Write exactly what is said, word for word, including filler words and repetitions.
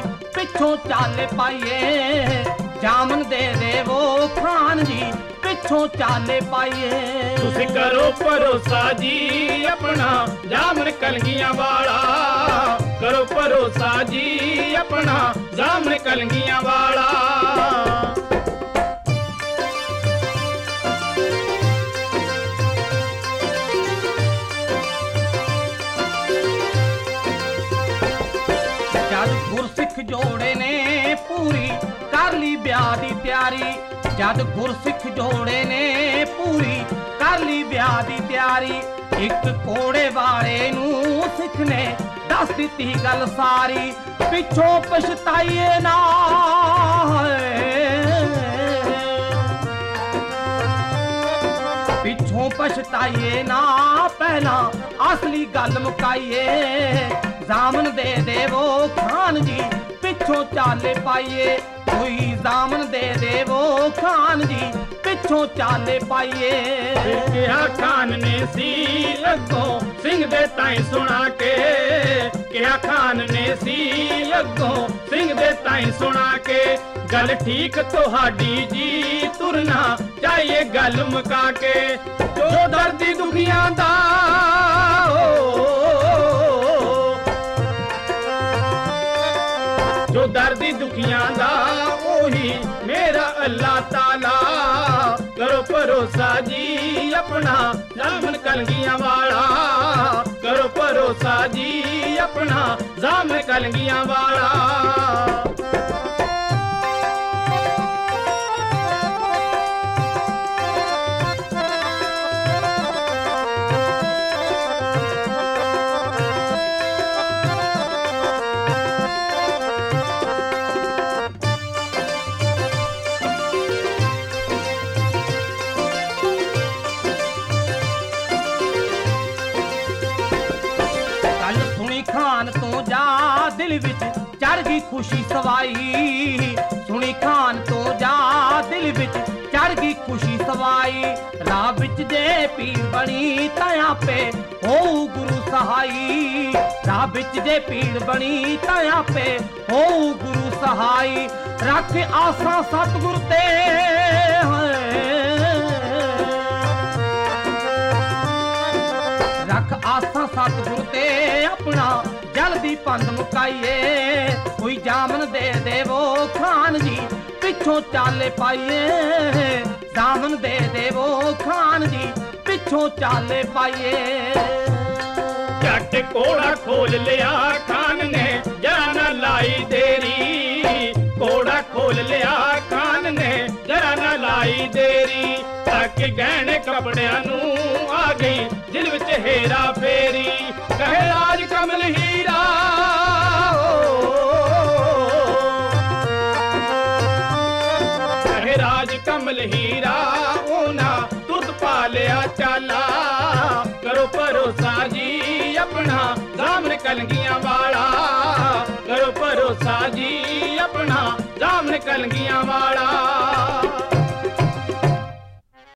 पिछों चाले पाइए, जामन दे देवो खान जी पिछों चाले पाइए। तुसी करो भरोसा जी अपना जामन कलगियां वाला, करो भरोसा जी अपना जामन कलगियां वाला। जद गुरसिख जोड़े ने पूरी कर ली ब्याह दी तैयारी, जद गुरसिख जोड़े ने पूरी कर ली ब्याह दी तैयारी। एक कोड़े वाले नूं सिख ने दस दित्ती गल सारी, पिछों पछताइए ना पिछों पछताइए ना, पहला असली गल मुकाइए। जामन दे देवो खान जी पिछों चाले पाइए, कोई जामन दे देवो खान जी पिछों चाले पाइए। क्या खान ने सी अगों सिंह दे ताई सुना के, क्या खान ने सी अगों सिंह दे ताई सुना के। गल ठीक तुहाडी जी तुरना चाहिए गल मुका के, जो दर्दी दुखियां दा जो दर्दी दुखियां दा ओही मेरा अल्लाह ताला। करो भरोसा जी अपना जामन कलगियां वाला, करो भरोसा जी अपना जामन कलगियां वाला। खान तो जा दिल विच चढ़ गई खुशी सवाई, सुनी खान तो जा दिल विच चढ़ गई खुशी सवाई। राह विच जे पीर बनी ताया पे हो गुरु सहाई, राह विच जे पीर बनी ताया पे हो गुरु सहाई। रख आसा सतगुर ते रख आसा सतगुर ते अपना जल्दी पंध मुकाइए। कोई जामन दे देवो खान जी पिछों चाले पाइए, जामन दे देवो खान जी पिछों चाले पाइए। झट कोड़ा खोल लिया खान ने जरा न लाई देरी, कोड़ा खोल लिया खान ने जरा न लाई देरी। ताकि गहने कपड़ियां नू आ गई दिल विच हेरा फेरी, कहे राज कमल हीरा कहे राज कमल हीरा ओना तुरत पा लिया चाला। करो भरोसा जी अपना जामन कलगियां वाला, करो भरोसा जी अपना जामन कलगियां वाला।